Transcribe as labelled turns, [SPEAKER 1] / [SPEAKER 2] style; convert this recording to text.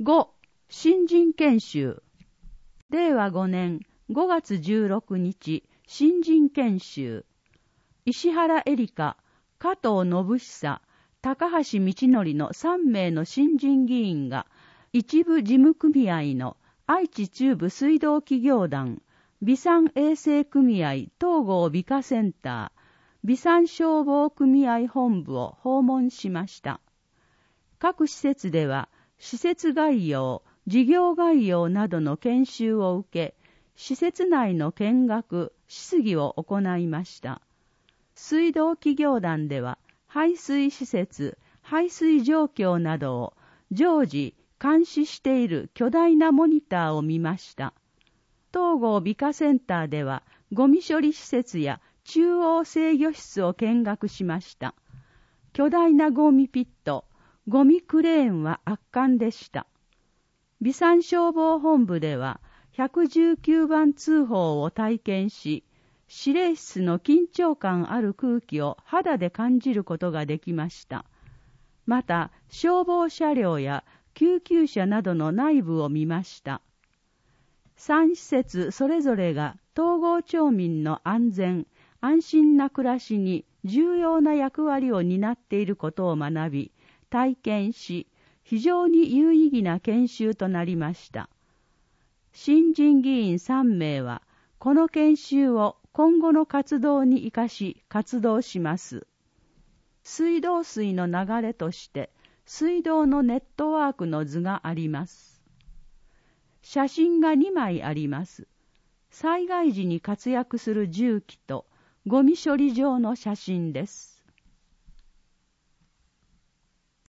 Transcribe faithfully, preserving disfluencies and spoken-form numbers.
[SPEAKER 1] ご. 新人研修。れいわごねんごがつじゅうろくにち、新人研修。石原エリカ、加藤信久、高橋道則のさんめいの新人議員が、一部事務組合の愛知中部水道企業団、備産衛生組合東郷美化センター、備産消防組合本部を訪問しました。各施設では、施設概要、事業概要などの研修を受け、施設内の見学、質疑を行いました。水道企業団では、排水施設、排水状況などを常時監視している巨大なモニターを見ました。東郷美化センターでは、ゴミ処理施設や中央制御室を見学しました。巨大なゴミピット、ゴミクレーンは圧巻でした。備産消防本部では、ひゃくじゅうきゅうばん通報を体験し、指令室の緊張感ある空気を肌で感じることができました。また、消防車両や救急車などの内部を見ました。さん施設それぞれが東郷町民の安全、安心な暮らしに重要な役割を担っていることを学び、体験し、非常に有意義な研修となりました。新人議員さんめいは、この研修を今後の活動に生かし活動します。水道水の流れとして、水道のネットワークの図があります。写真がにまいあります。災害時に活躍する重機とゴミ処理場の写真です。